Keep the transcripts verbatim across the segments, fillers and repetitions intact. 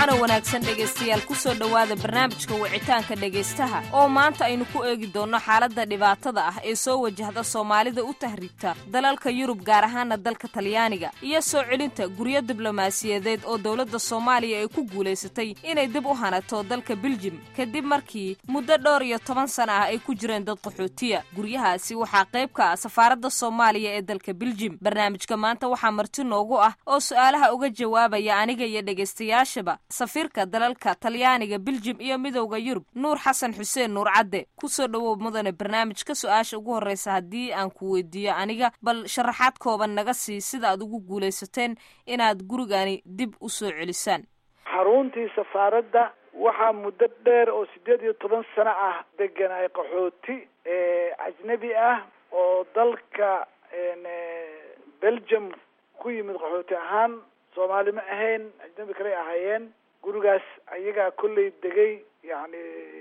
wacaana wanaagsan dhegaystayaal ku soo dhowaada barnaamijka wicitaanka dhegaystaha oo maanta aynu ku eegi doonno xaaladda dhibaatada ah ee soo wajahda Soomaalida u tahriibta dalalka Yurub gaar ahaan dalka Talyaaniga iyo soo celinta guryo diblomaasiyadeed oo dawladda Soomaaliya ay ku guuleysatay inay dib u hanato dalka Belgium kadib markii muddo dhowr iyo toban sano ah ay ku jireen dad qaxootiya. Guryahaasi waxaa qayb ka ah safaaradda Soomaaliya ee dalka Belgium. Barnaamijka maanta waxaa marti noogu ah oo su'aalaha uga jawaabaya aniga iyo dhegaystayaashaba safiirka dalalka Talyaaniga, Belgium iyo midowga Yurub Nuur Xasan Xuseen Nuur Cadde. ku soo dhawow mudane barnaamijka su'aasha ugu horeysa haddii aan ku weydiiyo aniga bal sharaxaad kooban naga sii sida aad ugu guuleysateen inaad gurigani dib u soo celisaan. xaruntii safaaradda waxaa muddo dheer oo sideed iyo toban sano ah degan ay qaxooti ee ajnabi ah oo dalka Belgium ku yimid qaxooti ahaan, Soomaali ma ahayn, ajnabi kale ahaayeen. gurigaas ayagaa kolley degay, yani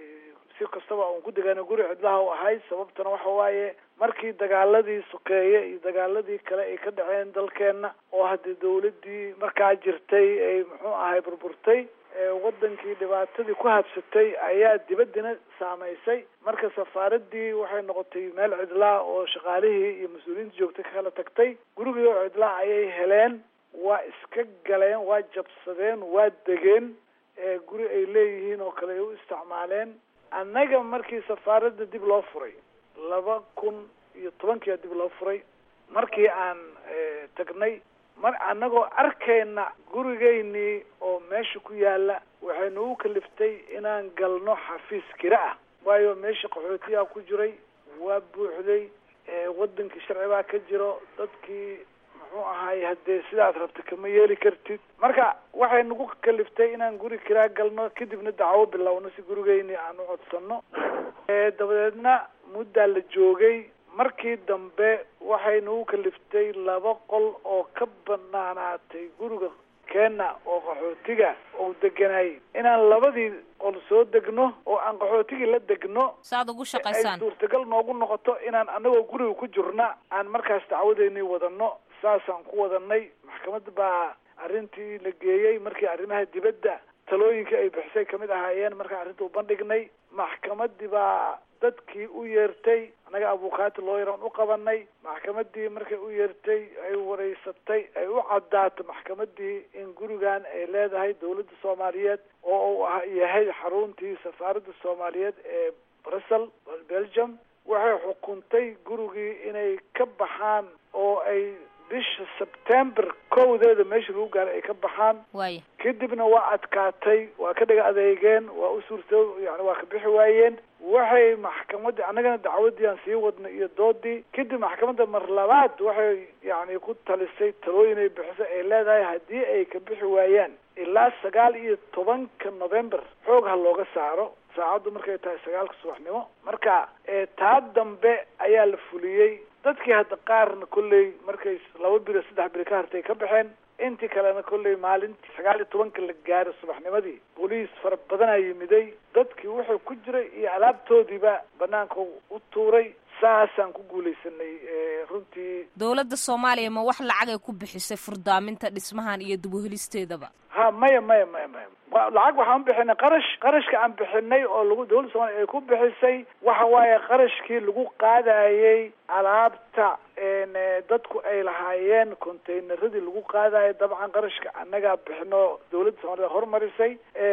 si kastaba uun ku degaana guri cidlaha u ahay. sababtana waxa waaye markii dagaaladii sokeeye iyo dagaaladii kale ay ka dhaceen dalkeena oo haddii dawladdii markaa jirtay ay muxuu ahay burburtay, wadankii dhibaatadii ku habsatay ayaa dibaddina saamaysay. marka safaaraddii waxay noqotay meel cidlaa oo shaqaalihii iyo mas-uuliyiinta joogtay ka kala tagtay. gurigii oo cidlaa ayay heleen, waa iska galeen, waa jabsadeen, waa degeen, guri ay leeyihiin oo kale ay u isticmaaleen. annaga markii safaaradda dib loo furay laba kun iyo tobankiia dib loo furay, markii aan tagnay mar annagoo arkayna gurigeynii oo meesha ku yaala, waxay nagu kaliftay inaan galno xafiis kira ah, waayo meesha qaxootiyaa ku jiray, waa buuxday, wadankii sharci baa ka jiro, dadkii muxuu ahay haddee sidaad rabta kama yeeli kartid. marka waxay nagu kaliftay inaan guri kiraa galno, kadibna dacwo bilowno si gurigeynii aan u codsano. dabadeedna muddaa la joogay. markii dambe waxay nagu kaliftay laba qol oo ka banaanaatay guriga keena oo qaxootiga oo deganay, inaan labadii qol soo degno oo aan qaxootigii la degno saad ugu shaqaysaan, ay suurtagal noogu noqoto inaan anagoo guriga ku jirna aan markaas dacwadeynii wadano. saasaan ku wadanay. maxkamadda baa arrintii la geeyey. markii arrimaha dibadda talooyinka ay bixisay kamid ahaayeen, markaan arrinta u bandhignay, maxkamaddii baa dadkii u yeertay, annaga abukaati looyaran u qabanay. maxkamaddii markay u yeertay ay wareysatay, ay u caddaato maxkamaddii in gurigan ay leedahay dawladda Soomaaliyeed oo uu yahay xaruntii safaaradda Soomaaliyeed ee Brussels, Belgium. waxay xukuntay gurigii inay ka baxaan oo ay bisha September kowdeeda meesha lagu gaaray ay ka baxaan. waay kadibna waa adkaatay, waa ka dhiga adeegeen, waa u suurto yani waa ka bixi waayeen. waxay maxkamadii annagana dacwadii aan sii wadnay iyo doodii. kadib maxkamadda mar labaad waxay yani ku talisay talooyin ay bixisay ay leedahay haddii ay ka bixi waayaan ilaa sagaal iyo tobanka November xoog ha looga saaro, saacaddu markay tahay sagaalka subaxnimo. marka taa dambe ayaa la fuliyey. dadkii hadda qaarna kolley markay laba biro saddex biro ka hartay ka baxeen, intii kalena kolley maalintii sagaal iyo tobanka la gaaro subaxnimadii booliis fara badanaa yimiday. dadkii wuxuu ku jiray iyo alaabtoodiiba banaanka u tuuray. saasaan ku guuleysanay. runtii dawladda Soomaaliya ma wax lacag ay ku bixisay furdaaminta dhismahan iyo dib u helisteedaba? ha maya maya maya maya lacag waxaan bixinay qarash qarashka aan bixinay oo lagu dawladda Soomaaliya ay ku bixisay waxa waaye qarashkii lagu qaadayay alaabta dadku ay lahaayeen, containeradii lagu qaadayay. dabcan qarashka annaga bixino dawladda Soomaaliya hormarisay.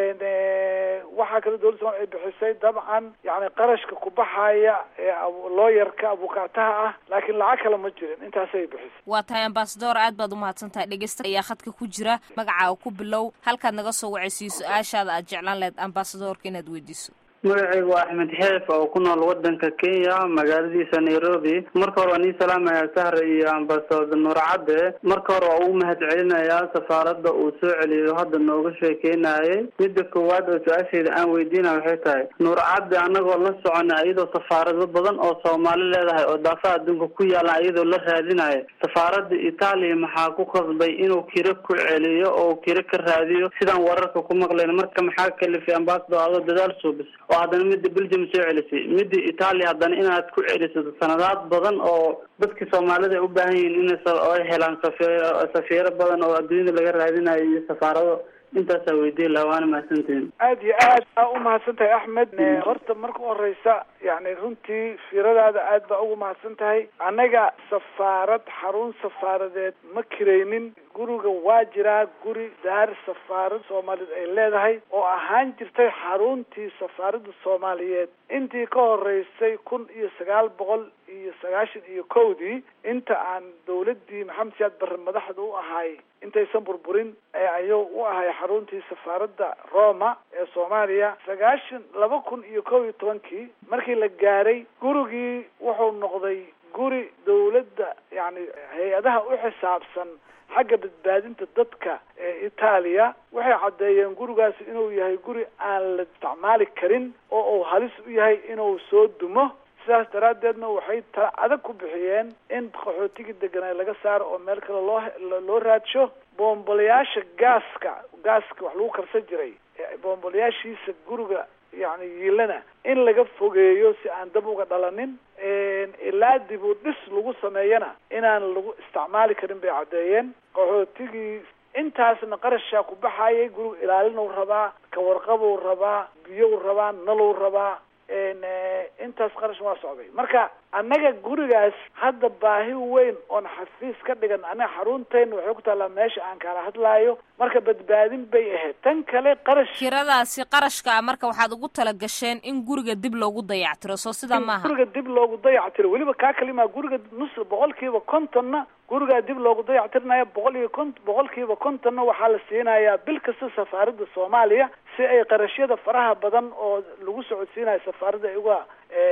waxaa kale dawladda Soomaaliya ay bixisay dabcan yani qarashka ku baxaya looyarka abukaataha ah, laakiin lacag kale ma jirin. intaasay bixisay. waa tahay ambasador, aad baad umahadsantahay. dhegeysta ayaa khadka ku jira, magacaaga ku bilow, halkaad naga soo wacaysiiyo su-aashaada aad jeclaan lahayd ambasadorka inaad weydiiso. magacaygu waa Axmed Xeef oo ku nool wadanka Kenya, magaaladiisa Nairobi. marka hore waan salaamayaa Sahra iyo ambasador Nuur Cadde. marka hore waan u mahadcelinayaa safaaradda uu soo celiyo hadda nooga sheekeynayay. midda koowaad oo su-aasheeda aan weydiinayo waxay tahay, Nuur Cadde anagoo la socona iyadoo safaarado badan oo Soomaali leedahay oo daafaha adduunka ku yaala iyadoo la raadinayo, safaaradda Itaaliya maxaa ku qasbay inuu kira ku celiyo oo kira ka raadiyo sidaan wararka ku maqlayno? marka maxaa kalifay ambasador adoo dadaal suubis oo haddana midda Belgium soo celisay, midda Italia haddana inaad ku celiso sanadaad badan oo dadkii Soomaalida ay u baahan yihiin inay helaan safiiro badan oo adduunyada laga raadinayo iyo safaarado intaasaa weydiin lahaa waana mahadsantihin. aad iyo aad aa u mahadsan tahay axmed. horta marka u horeysa yani runtii fiiradaada aad baa ugu mahadsan tahay. annaga safaarad xarun safaaradeed ma kiraynin. guriga waa jiraa guri daar safaarad soomaaliyeed ay leedahay oo ahaan jirtay xaruntii safaaradda soomaaliyeed intii ka horeysay kun iyo sagaal boqol iyo sagaashan iyo kowdii inta aan dawladdii maxamed siyaad barre madaxda u ahay intaysan burburin ee ayuu u ahay xaruntii safaaradda Roma ee Soomaaliya sagaashan laba kun iyo kow iyo tobankii markii la gaaray gurigii wuxuu noqday guri dawladda yani hay-adaha u xisaabsan xagga badbaadinta dadka ee Itaaliya waxay cadeeyeen gurigaasi inuu yahay guri aan la isticmaali karin oo uu halis u yahay inuu soo dumo. sidaas daraadeedna waxay tala adag ku bixiyeen in qaxootiga deganaa laga saaro oo meel kale loo loo raadsho. boomboleyaasha gaaska gaaska wax lagu karsan jiray boomboleyaashiisa guriga yani yiilana in laga fogeeyo si aan dab uga dhalanin ilaa dib u dhis lagu sameeyana inaan lagu isticmaali karin bay cadeeyeen. qaxootigii intaasna qarashaa ku baxayay guriga ilaalinuu rabaa ka warqabuu rabaa biyou rabaa naluu rabaa intaas qarash waa socday. marka annaga gurigaas hadda baahi weyn oon xafiis ka dhigan anaga xarunteena waxay ku taallaa meesha aan kala hadlaayo marka badbaadin bay ahayd. tan kale qarash kiradaasi qarashka marka waxaad ugu tala gasheen in guriga dib loogu dayactiro soo sida maaha guriga dib loogu dayactiro weliba kaa kalima guriga nus boqolkiiba kontonna gurigaa dib loogu dayactirinayo boqol iyo kont boqolkiiba kontonna waxaa la siinayaa bil kasta safaaradda Soomaaliya si ay qarashyada faraha badan oo lagu socodsiinayo safaaradda ay uga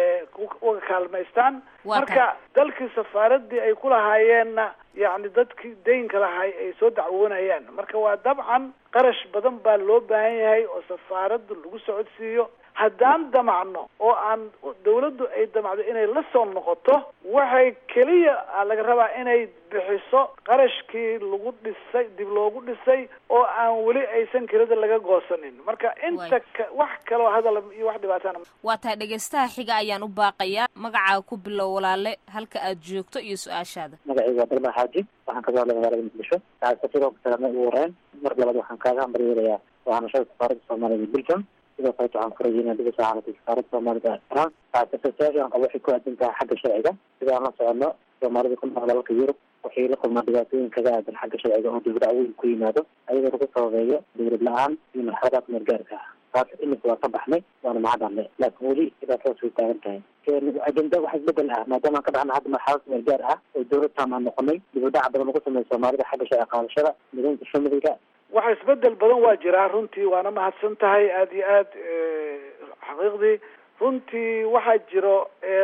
uga kaalmaystaan. marka dalkii safaaradii ay ku lahaayeenna yani dadkii deynka lahay ay soo dacwoonayaan. marka waa dabcan qarash badan baa loo baahan yahay oo safaaradda lagu socodsiiyo. haddaan damacno oo aan dawladdu ay damacdo inay la soo noqoto waxay keliya laga rabaa inay bixiso qarashkii lagu dhisay dib loogu dhisay oo aan weli aysan kirada laga goosanin. marka inta wax kaloo hadal iyo wax dhibaatana waa tahay dhegeystaha xiga ayaan u baaqayaa magacaaga ku bilow walaale halka aad joogto iyo su-aashaada. magacayga Barma Xaaji waxaan ka hadlayaa magaalada Muqdisho. taasoo salaam ugu horeyn mar labaad waxaan kaaga hambalyeelayaa waxaan shaqo safaaradda Soomaaliya Belgium sidoo kale waxaan ku rajaynayaa dib u soo xaaladda safaaradda Soomaaliya Iran taasoo waxay ku aadan tahay xagga sharciga sida aan la socono Soomaalida ku nool dalalka Yurub waxay la kulmaan dhibaatooyin kaga aadan xagga sharciga oo dawladda weyn ku yimaado ayagoo lagu sababeeyo dawlad la-aan iyo marxaladaad meelgaarka ah. taas imika waa ka baxnay waana mahadnaqnay laakiin weli dhibaatadaas way taagan tahay. ajenda wax isbedel ah maadaama aan ka baxna hadda marxalad meelgaar ah oo dawlad taam aan noqonay dib u dhac badan lagu sameeyo Soomaalida xagga sharci qaadashada nidaamka familiga waxa isbedel badan waa jiraa runtii waana mahadsan tahay aad iyo aad xaqiiqdii runtii waxaa jiro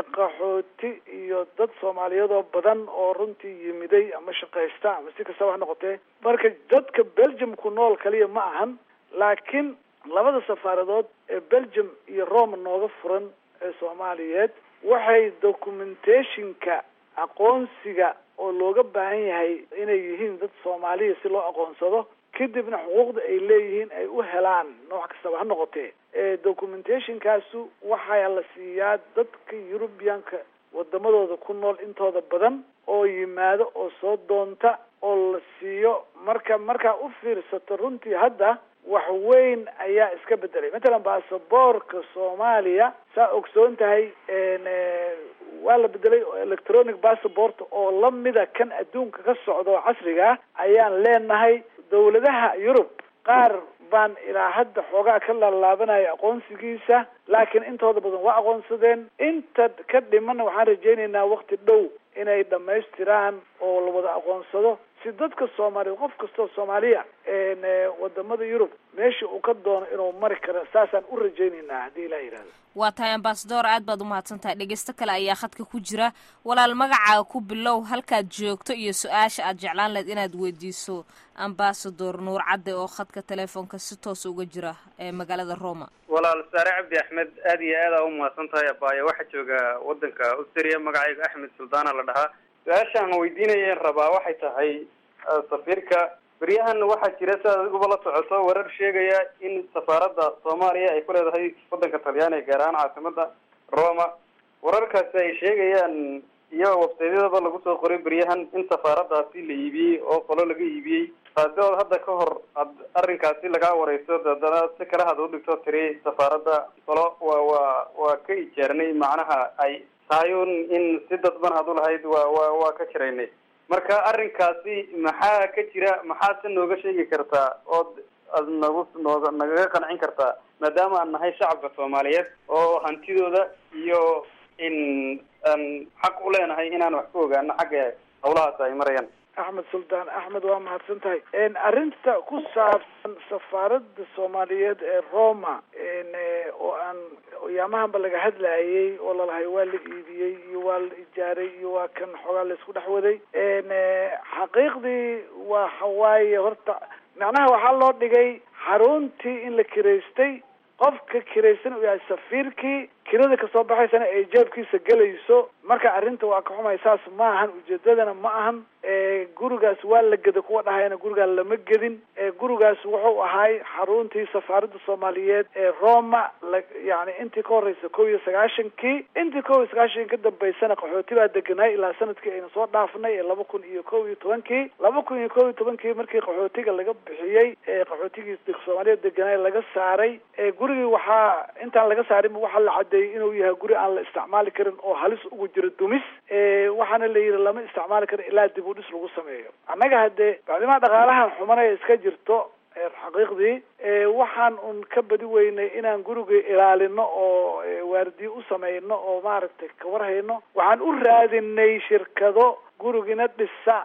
qaxooti iyo dad Soomaaliyeed oo badan oo runtii yimiday ama shaqaysta ama si kastaba ha noqotee. marka dadka Belgium ku nool kaliya ma ahan laakiin labada safaaradood ee Belgium iyo Rome nooga furan ee Soomaaliyeed waxay documentationka aqoonsiga oo looga baahan yahay inay yihiin dad Soomaaliya si loo aqoonsado kadibna xuquuqda ay leeyihiin ay u helaan nooc kastaba ha noqotee. ee documentationkaasu waxaa la siiyaa dadka Europeanka wadamadooda ku nool intooda badan oo yimaado oo soo doonta oo la siiyo. marka markaa u fiirsato runtii hadda wax weyn ayaa iska bedelay. matalan baasaboorka Soomaaliya saa ogsoon tahay waa la bedelay oo electronic passport oo lamida kan adduunka ka socdo casriga ayaan leenahay. dawladaha Yurub qaar baan ilaa hadda xoogaa ka laalaabanaya aqoonsigiisa laakiin intooda badan waa aqoonsadeen. inta ka dhiman waxaan rajaynaynaa waqti dhow inay dhamaystiraan oo la wada aqoonsado si dadka Soomaaliyeed qof kastoo Soomaaliya ee wadamada Yurub meesha uu ka doono inuu mari karo saasaan u rajaynaynaa haddii Ilaahay yiraahdo. waa tahay ambassador aad baad u mahadsantahay. dhegeysto kale ayaa khadka ku jira walaal magacaaga ku bilow halkaad joogto iyo su-aasha aad jeclaan lahayd inaad weydiiso ambassador Nuur Cadde oo khadka telefoonka si toos uga jira ee magaalada Roma. walaal Saare Cabdi Axmed aad iyo aad u mahadsantahay abaya waxa jooga wadanka Austria magacayga Axmed Suldaana la dhahaa. su-aashaan weydiinayeen rabaa waxay tahay safiirka beryahan waxaa jira sidaad adiguba la socoto warar sheegaya in safaaradda Soomaaliya ay ku leedahay wadanka Talyaaniga gaar ahaan caasimada Roma. wararkaasi ay sheegayaan iyo website-yada lagu soo qoray beryahan in safaaraddaasi la iibiyey oo qolo laga iibiyey ambasador hadda ka hor arrinkaasi laga wareyso dadana si kala had u dhigto tiri safaaradda qolo waa waa waa ka ijaarnay macnaha ay taayun in si dadban hadu lahayd waa waa waa ka jiraynay marka arrinkaasi maxaa ka jira maxaa si nooga sheegi kartaa oo aad nagu nooga naga qancin kartaa maadaama aan nahay shacabka Soomaaliyeed oo hantidooda iyo in aan xaq u leenahay inaan wax ku ogaano xagga hawlahaas ay marayaan. axmed suldaan axmed waa mahadsan tahay arrinta ku saabsan safaaradda Soomaaliyeed ee Roma oo aan yaamahanba laga hadlayay oo lalahay waa la iibiyey iyo waa la ijaaray iyo waa kan xogaa la isku dhex waday xaqiiqdii waa xawaaye horta macnaha waxaa loo dhigay xaruntii in la kireystay qofka kiraysan uu yahay safiirkii kirada kasoo baxaysana ay jeebkiisa gelayso marka arrinta waa ka xumay saas ma ahan ujeedadana ma ahan gurigaas waa la geda kuwa dhahayna gurigaa lama gedin gurigaas wuxuu ahay xaruntii safaaradda Soomaaliyeed ee Roma yani intii ka horeysa kow iyo sagaashankii intii kow iyo sagaashankii ka dambeysana qaxooti baa deganay ilaa sanadkii ayna soo dhaafnay ee laba kun iyo kow iyo tobankii laba kun iyo kow iyo tobankii markii qaxootiga laga bixiyey ee qaxootigii Soomaaliyeed deganay laga saaray ee gurigii waxaa intaan laga saarin waxa la cadeeyay inuu yahay guri aan la isticmaali karin oo halis ugu jiro dumis ee waxaana la yiri lama isticmaali karin ilaa dib u dhis lagu sameeyo annaga hadee bacdimaa dhaqaalahan xumanaya iska jirto xaqiiqdii waxaan un ka badi weynay inaan guriga ilaalino oo waardiye u sameeyno oo maaragtay ka warhayno waxaan u raadinay shirkado gurigina dhisa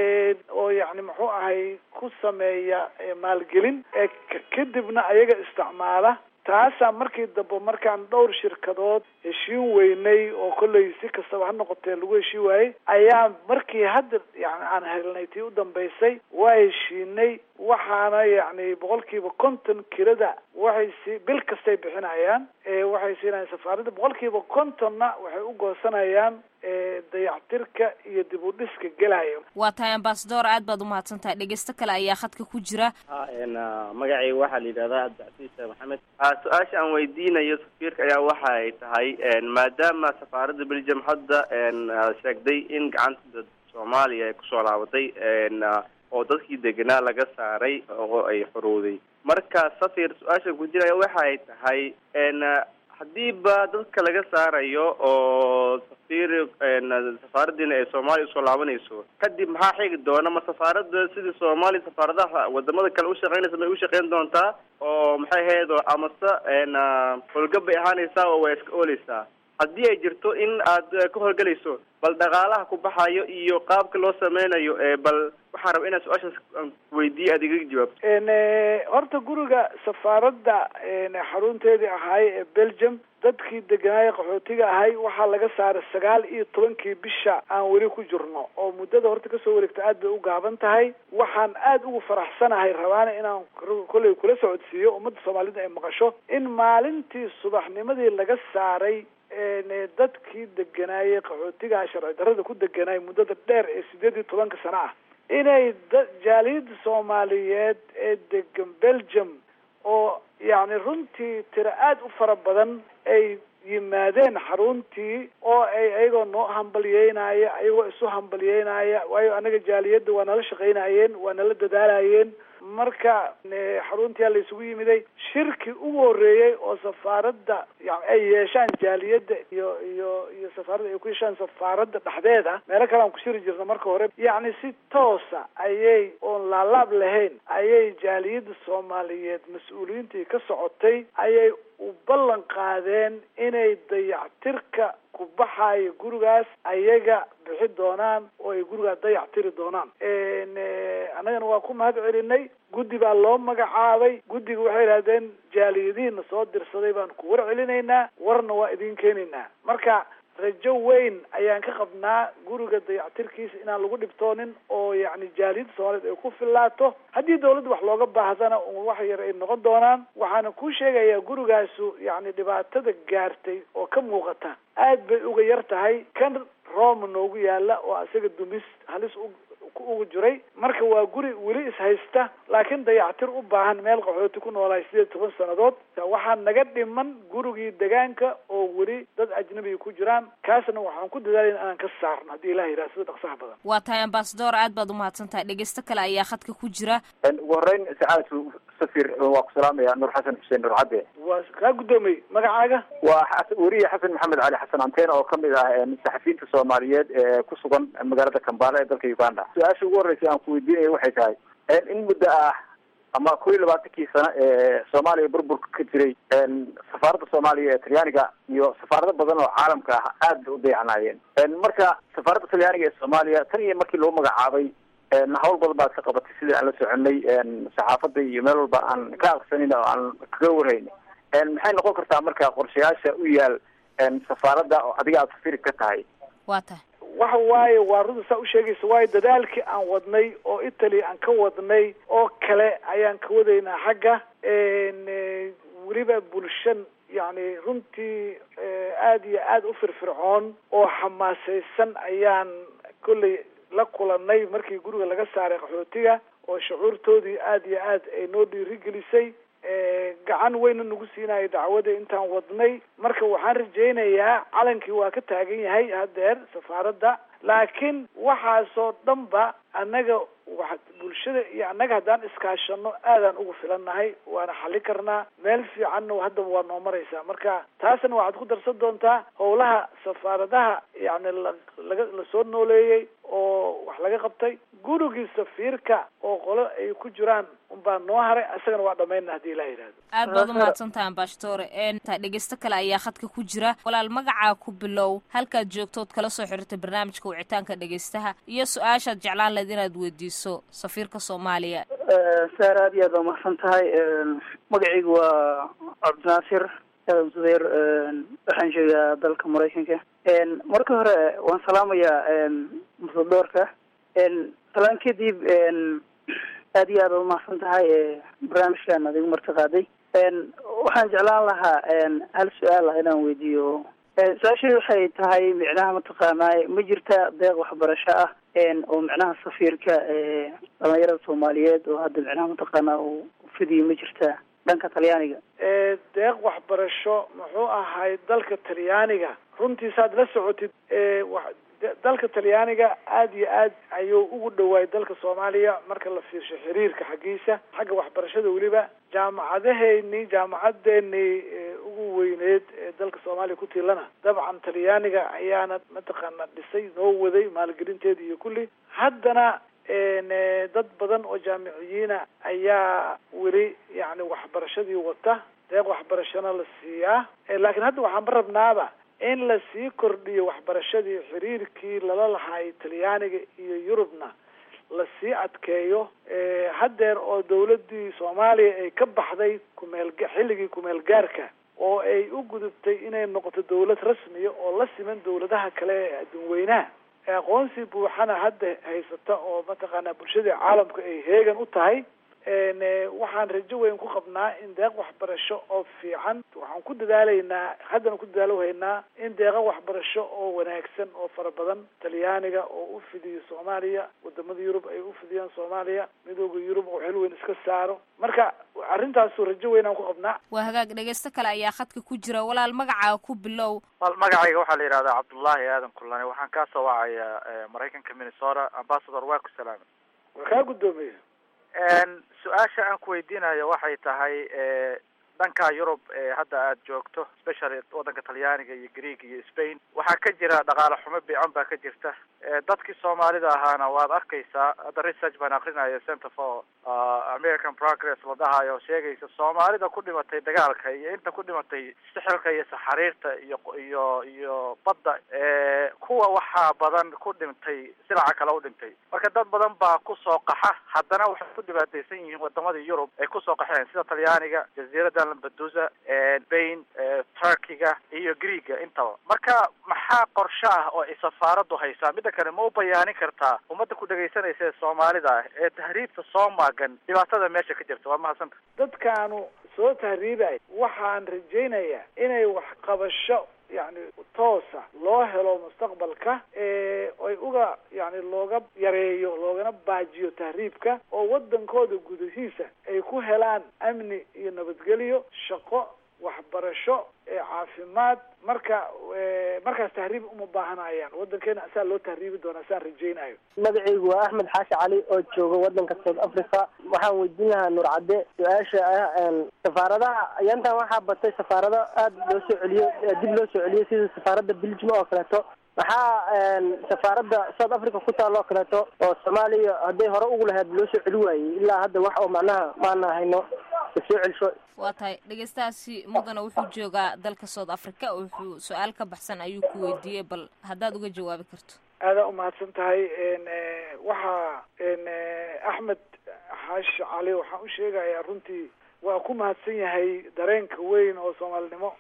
oo yani muxuu ahay ku sameeya maalgelin kadibna ayaga isticmaala taasa markii dambe markaan dhowr shirkadood heshiin weynay oo kolley si kastaba ha noqotee lagu heshiin waayey ayaa markii hadda yani aan helnay tii u dambeysay waa heshiinay waxaana yani boqolkiiba konton kirada waxay si bil kastay bixinayaan waxay siinayaan safaaradda boqolkiiba kontonna waxay u goosanayaan dayactirka iyo dib u dhiska gelayo. waa tahay ambasador aad baad u mahadsantahay dhegeysto kale ayaa khadka ku jira. magacayga waxaa la yidhahdaa Cabdicasiis Maxamed. su-aasha aan weydiinayo safiirka ayaa waxa ay tahay maadaama safaaradda Belgium hadda sheegday in gacanta Soomaaliya ay kusoo laabatay oo dadkii deganaa laga saaray oo ay xorowday marka safiir su-aasha ku jira waxa ay tahay haddii ba dadka laga saarayo oo safiir safaaraddiina ay Soomaaliya usoo laabanayso kadib maxaa xigi doona ma safaaradda sidii Soomaaliya safaaradaha wadamada kale u shaqeynaysa ma u shaqeyn doontaa oo maxay ahayd oo amase howlgab bay ahaanaysaa oo way iska ooleysaa haddii ay jirto in aad ka howlgalayso bal dhaqaalaha ku baxayo iyo qaabka loo sameynayo bal waxaan rabaa inaan su-aashaas weydiiyo aad igaga jawaabto. horta guriga safaaradda xarunteedii ahaay ee Belgium dadkii deganaaya qaxootiga ahay waxaa laga saaray sagaal iyo tobankii bisha aan weli ku jirno oo muddada horta kasoo wareegta aad bay u gaaban tahay waxaan aad ugu faraxsanahay rabaana inaan kolley kula socodsiiyo ummadda Soomaalida ay maqasho in maalintii subaxnimadii laga saaray dadkii deganaayay qaxootiga sharci darrada ku deganaayay muddada dheer ee sideed iyo tobanka sano ah inay jaaliyadda Soomaaliyeed ee degan Belgium oo yani runtii tira aad u fara badan ay yimaadeen xaruntii oo ay ayagoo noo hambalyeynaya ayagoo isu hambalyeynaya waayo anaga jaaliyadda waa nala shaqeynayeen waa nala dadaalayeen marka xaruntii la isugu yimiday shirki ugu horeeyay oo safaaradda yani ay yeeshaan jaaliyadda iyo iyo iyo safaaradda ay ku yeeshaan safaaradda dhexdeeda meelo kale aan ku shiri jirna marka hore yani si toosa ayay oon laalaab lahayn ayay jaaliyadda Soomaaliyeed mas-uuliyiintii ka socotay ayay u ballan qaadeen inay dayactirka ku baxayo gurigaas ayaga bixi doonaan oo ay gurigaas dayactiri doonaan annagana waa ku mahad celinay guddi baa loo magacaabay guddiga waxay yidhahdeen jaaliyadihiina soo dirsaday baan ku war celinaynaa warna waa idin keenaynaa marka rajo weyn ayaan ka qabnaa guriga dayactirkiisa inaan lagu dhibtoonin oo yani jaaliyadda Soomaaliyeed ay ku filaato haddii dawladda wax looga baahdana wax yar ay noqon doonaan waxaana ku sheegayaa gurigaasu yani dhibaatada gaartay oo ka muuqata aad bay uga yar tahay kan Roma noogu yaala oo asaga dumis halis dadku ugu jiray marka waa guri weli ishaysta laakiin dayactir u baahan meel qaxooti ku noolaay sideed iyo toban sannadood waxaa naga dhiman gurigii degaanka oo weli dad ajnabiga ku jiraan kaasna waxaan ku dadaalay in aan ka saarno haddii ilaah yidhaha sida dhaqsaha badan waa tahay ambasador aad baad umahadsan tahay dhegeysto kale ayaa khadka ku jira ugu horeyn sacaad safir waa ku salaamaya nuur xasan xuseen nuur cadde waa kaa guddoomay magacaaga waa weriye xasan maxamed cali xasan anteen oo kamid ah saxafiyiinta soomaaliyeed ee ku sugan magaalada Kampala ee dalka Uganda su-aasha ugu horeysa aan ku weydiinayo waxay tahay in muddo ah ama kow iyo labaatankii sano ee Soomaaliya burburka ka jiray safaaradda Soomaaliya ee Talyaaniga iyo safaarado badan oo caalamka ah aad u dayacnaayeen marka safaaradda Talyaaniga ee Soomaaliya tan iyo markii loo magacaabay hawl badan baad ka qabatay sidii aan la soconay saxaafadda iyo meel walba aan ka aqsanin oo aan kaga warhaynay maxay noqon kartaa marka qorshayaasha u yaal safaaradda oo adiga aad safiir ka tahay waa tahay waxa waaye waa runta saa u sheegaysa waayo dadaalkii aan wadnay oo Italy aan ka wadnay oo kale ayaan ka wadaynaa xagga weliba bulshan yani runtii aada iyo aada u firfircoon oo xamaasaysan ayaan kolley la kulanay markii guriga laga saaray qaxootiga oo shucuurtoodii aada iyo aad ay noo dhiirigelisay gacan weyna nagu siinayo dacwada intaan wadnay marka waxaan rajaynayaa calankii waa ka taagan yahay hadeer safaaradda laakiin waxaasoo dhanba annaga wa bulshada iyo annaga haddaan iskaashano aadaan ugu filannahay waana xali karnaa meel fiicanna haddaba waa noo maraysaa marka taasna waxaad ku darsan doontaa howlaha safaaradaha yani laga lasoo nooleeyey oo wax laga qabtay gurigii safiirka oo qolo ay ku jiraan unbaa noo haray isagana waa dhamayna haddii ilaa yidhahdo aad baad umahadsantaha ambassador ta dhegeysto kale ayaa khadka ku jira walaal magacaa ku bilow halkaad joogtood kala soo xiriirtay barnaamijka wicitaanka dhegeystaha iyo su-aashaad jeclaan lahayd inaad weydiiso safiirka Soomaaliya saar aad iyo aad waa mahadsan tahay magacaygu waa cabdinaasir aadan zubeer waxaan joogaa dalka Maraykanka marka hore waan salaamayaa ambassadorka salaan kadib aad iyo aad waa mahadsan tahay barnaamijkan adigu marti qaaday waxaan jeclaan lahaa hal su-aal ah inaan weydiiyo su-aashii waxay tahay micnaha mataqaanaa ma jirta deeq waxbarasho ah oo micnaha safiirka dhalinyarada Soomaaliyeed oo hadda micnaha mataqaanaa uu fidiyo ma jirta dhanka Talyaaniga deeq waxbarasho muxuu ahay dalka Talyaaniga runtii saad la socotid dalka Talyaaniga aad iyo aad ayuu ugu dhawaay dalka Soomaaliya marka la fiirsho xiriirka xagiisa xagga waxbarashada weliba jaamacadaheeni jaamacadeeni ugu weyneed ee dalka Soomaaliya ku tiilana dabcan Talyaaniga ayaana mataqaana dhisay noo waday maalgelinteeda iyo kulli haddana dad badan oo jaamiciyiina ayaa weli yani waxbarashadii wata deeq waxbarashana la siiyaa laakiin hadda waxaan rabnaaba in la sii kordhiyo waxbarashadii xiriirkii lala lahay Talyaaniga iyo Yurubna la sii adkeeyo hadeer oo dawladii Soomaaliya ay ka baxday kumeel xilligii kumeel gaarka oo ay u gudubtay inay noqoto dawlad rasmi ah oo la siman dawladaha kale ee adduunweynaha aqoonsi buuxana hadda haysata oo mataqaanaa bulshada caalamka ay heegan u tahay waxaan rajo weyn ku qabnaa in deeq waxbarasho oo fiican waxaan ku dadaalaynaa haddana ku dadaalohaynaa in deeqa waxbarasho oo wanaagsan oo fara badan Talyaaniga oo u fidiyo Soomaaliya wadamada Yurub ay u fidiyaan Soomaaliya midowga Yurub oo xil weyn iska saaro marka arrintaas rajo weyn aan ku qabnaa waa hagaag dhegeysto kale ayaa khadka ku jira walaal magacaa ku bilow wal magacayga waxaa la yiraahdaa Cabdullaahi Aadan Kullane waxaan ka soo wacayaa Mareykanka Minnesota ambassador waa ku salaamay waa ka guddoomay su-aasha aan ku weydiinayo waxay tahay dhanka Yurub hadda aad joogto especially wadanka Talyaaniga iyo Greek iyo Spain waxaa ka jira dhaqaale xumo biican baa ka jirta dadkii Soomaalida ahaana waad arkaysaa hadda research baan aqrinayo Center for American Progress la dhahayo sheegaysa Soomaalida ku dhimatay dagaalka iyo inta ku dhimatay sixirka iyo saxariirta iyo iyo iyo badda kuwa waxaa badan ku dhintay silaca kale u dhintay marka dad badan baa ku soo qaxa haddana waxay ku dhibaataysan yihiin wadamada Yurub ay ku soo qaxeen sida Talyaaniga jasiirada Lampedusa Spain Turkiga iyo Greega intaba marka maxaa qorshe ah oo ay safaaradu haysaa mid kale ma u bayaanin kartaa ummadda ku dhageysanaysa Soomaalida ee tahriibta soo maagan dhibaatada meesha ka jirta waa mahadsan dadkaanu soo tahriibay waxaan rajaynayaa inay wax qabasho yani toosa loo helo mustaqbalka ee ay uga yani looga yareeyo loogana baajiyo tahriibka oo wadankooda gudihiisa ay ku helaan amni iyo nabadgelyo shaqo waxbarasho ee caafimaad marka markaas tahriib uma baahanayaan wadankeena asaa loo tahriibi doonaa saan rajaynayo. magacaygu waa axmed xaashi cali oo jooga wadanka South Africa. waxaan weydiin lahaa Nuur Cadde su-aasha ah safaaradaha ayantan waxaa batay safaarada aad loo soo celiyo dib loo soo celiyo sida safaaradda Belgium oo kaleeto waxaa safaaradda South Africa ku taalo kaleeto oo Soomaaliya hadday hore ugu lahayd loo soo celi waayey ilaa hadda wax oo macnaha maana hayno soo celsho. waa tahay dhegeystaasi mudana wuxuu joogaa dalka South Africa wuxuu su-aal ka baxsan ayuu ku weydiiyey bal haddaad uga jawaabi karto. aada umahadsan tahay waxaa axmed xaashi cali waxaan u sheegayaa runtii waa ku mahadsan yahay dareenka weyn oo soomaalinimo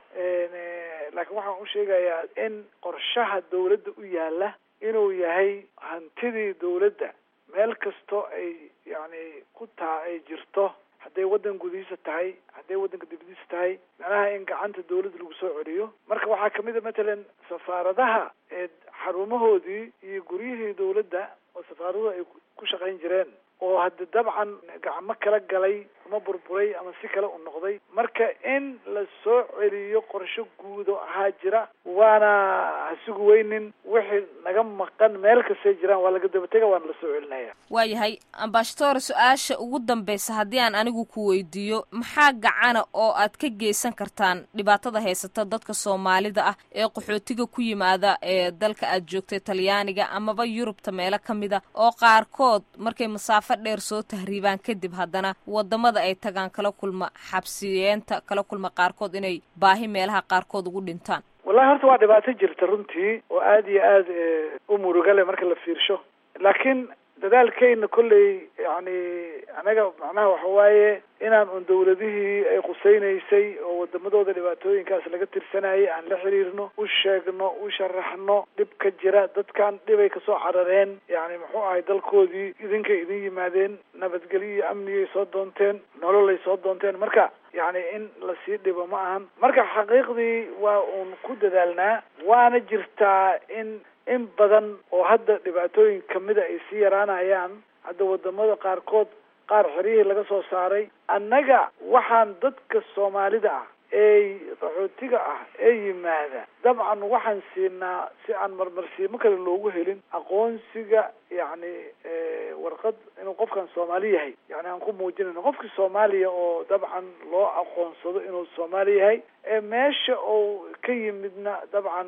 laakiin waxaan u sheegayaa in qorshaha dawladda u yaala inuu yahay hantidii dawladda meel kasto ay yani ku taa ay jirto hadday waddan gudihiisa tahay hadday waddanka dibadiisa tahay macnaha in gacanta dawladda lagu soo celiyo marka waxaa kamid a matalan safaaradaha ee xarumahoodii iyo guryihii dawladda oo safaaraduhu ay ku shaqayn jireen oo hadda dabcan gacmo kala galay ama burburay ama si kale u noqday marka in la soo celiyo qorsho guudo ahaa jira waana hasugu weynin wixii naga maqan meel kastay jiraan waa laga dabatega waana la soo celinaya. waayahay ambassador su-aasha ugu dambeysa haddii aan anigu ku weydiiyo maxaa gacana oo aad ka geysan kartaan dhibaatada haysata dadka Soomaalida ah ee qaxootiga ku yimaada ee dalka aad joogtay Talyaaniga amaba Yurubta meelo kamida oo qaarkood markay masaafo dheer soo tahriibaan kadib haddana wadamada ay tagaan kala kulma xabsiyeenta kala kulma qaarkood inay baahi meelaha qaarkood ugu dhintaan. wallahi horta waa dhibaato jirta runtii oo aad iyo aad u muruga leh marka la fiirsho laakiin dadaalkeena kolley yani anaga macnaha waxa waaye inaan un dawladihii ay qusaynaysay oo wadamadooda dhibaatooyinkaas laga tirsanayay aan la xiriirno u sheegno u sharaxno dhib ka jira dadkan dhibay kasoo carareen yani muxuu ahay dalkoodii idinkay idin yimaadeen nabadgelyo iyo amniyay soo doonteen nololay soo doonteen marka yani in lasii dhibo ma ahan marka xaqiiqdii waa uun ku dadaalnaa waana jirtaa in in badan oo hadda dhibaatooyin kamida ay sii yaraanayaan hadda wadamada qaarkood qaar xerihii laga soo saaray annaga waxaan dadka Soomaalida ah ee qaxootiga ah ee yimaada dabcan waxaan siinaa si aan marmarsiimo kale loogu helin aqoonsiga yani warqad inuu qofkan Soomaali yahay yani aan ku muujinayno qofkii Soomaaliya oo dabcan loo aqoonsado inuu Soomaali yahay ee meesha oo ka yimidna dabcan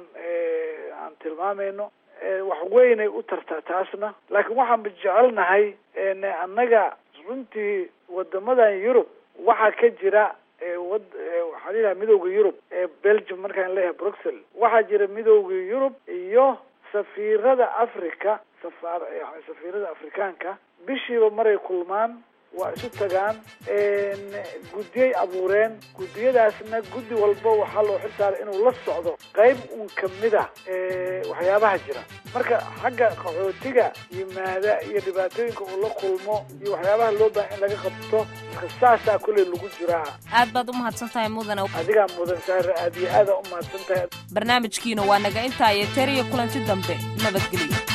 aan tilmaamayno wax weynay u tartaa taasna laakiin waxaan jecelnahay annaga runtii wadamadan Yurub waxaa ka jira wad waxaa leeyahay midowga Yurub ee Belgium markaan leeyahay Brussels waxaa jira midowga Yurub iyo safiirada Afrika safaar yani safiirada Afrikaanka bishiiba maray kulmaan waa isu tagaan guddiyay abuureen guddiyadaasna guddi walba waxaa loo xilsaaray inuu la socdo qayb uun kamid ah waxyaabaha jira marka xagga qaxootiga yimaada iyo dhibaatooyinka uu la kulmo iyo waxyaabaha loo baahan in laga qabto marka saasaa kulley lagu jiraa. aad baad u mahadsan tahay mudana. adigaa mudan sahra aad iyo aada u mahadsan tahay. barnaamijkiina waa naga intaa iyo teriya kulanti dambe nabadgelyo.